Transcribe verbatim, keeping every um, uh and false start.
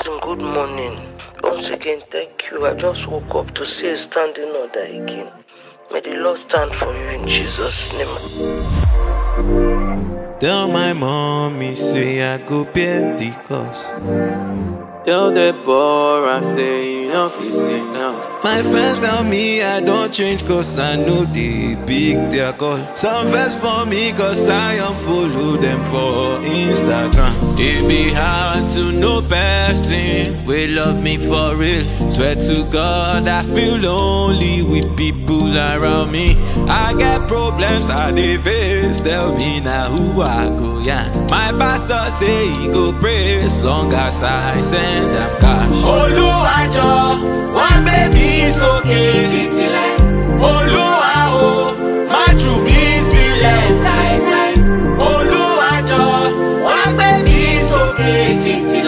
Cousin, good morning. Once again, thank you. I just woke up to see a standing order again. May the Lord stand for you in Jesus' name. Tell my mommy, say I go pay the cost. Tell the poor I say you know fi sing now. My friends tell me I don't change cause I know they big their call. Some vex for me cause I unfollow them for Instagram. It be hard to know person will love me for real. Swear to God I feel lonely with people around me. I get problems I dey face. Tell me now who I go yeah. My pastor say he go pray as long as I send them cash. Oluwajo, one baby is okay. Titile. Oluwa o, maju mi sílẹ̀. Oluwajo, one baby is okay. Titile.